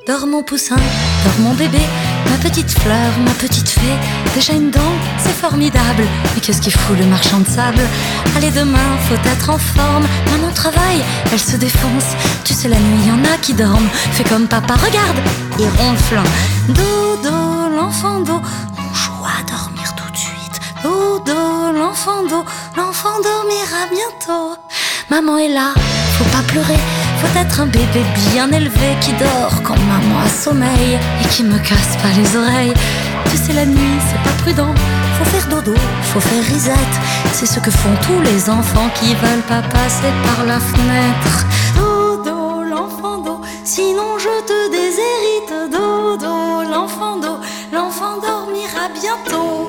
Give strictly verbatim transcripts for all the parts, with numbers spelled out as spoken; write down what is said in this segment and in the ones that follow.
Dors mon poussin, dors mon bébé, ma petite fleur, ma petite fée. Déjà une dent, c'est formidable. Mais qu'est-ce qu'il fout le marchand de sable? Allez demain, faut être en forme. Maman travaille, elle se défonce. Tu sais la nuit, y en a qui dorment. Fais comme papa, regarde, il ronfle. Dodo, l'enfant d'eau, on joue à dormir tout de suite. Dodo, l'enfant d'eau, l'enfant dormira bientôt. Maman est là, faut pas pleurer. Faut être un bébé bien élevé qui dort quand maman a sommeil et qui me casse pas les oreilles. Tu sais la nuit c'est pas prudent, faut faire dodo, faut faire risette. C'est ce que font tous les enfants qui veulent pas passer par la fenêtre. Dodo, l'enfant d'eau, sinon je te déshérite. Dodo, l'enfant d'eau, l'enfant dormira bientôt.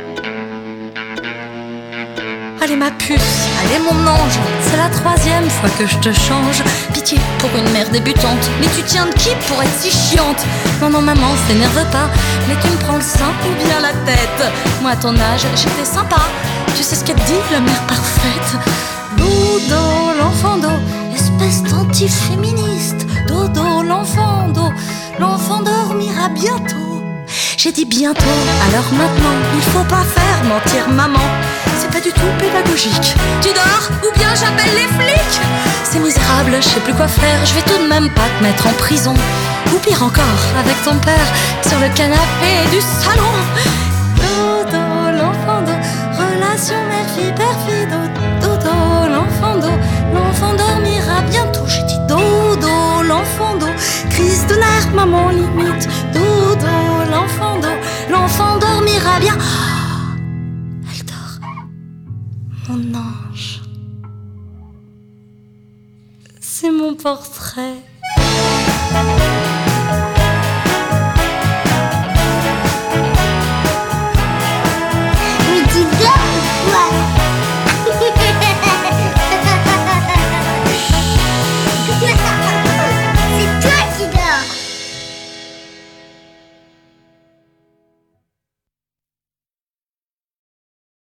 Allez ma puce, allez mon ange, c'est la troisième fois que je te change. Pitié pour une mère débutante, mais tu tiens de qui pour être si chiante? Non non maman, s'énerve pas, mais tu me prends le sein ou bien la tête. Moi à ton âge, j'étais sympa, tu sais ce qu'elle dit, la mère parfaite. Dodo, l'enfant d'eau, espèce d'anti-féministe. Dodo, l'enfant d'eau, l'enfant dormira bientôt. J'ai dit bientôt, alors maintenant, il faut pas faire mentir maman. C'est pas du tout pédagogique. Tu dors ou bien j'appelle les flics? C'est misérable, je sais plus quoi faire. Je vais tout de même pas te mettre en prison. Ou pire encore, avec ton père sur le canapé du salon. Dodo, l'enfant d'eau, relation mère-fille, père-fille. Dodo, l'enfant d'eau, l'enfant dormira bientôt. J'ai dit dodo, l'enfant d'eau, crise de nerfs, maman limite. Dodo, l'enfant d'eau, l'enfant dormira bien. Mon ange, c'est mon portrait.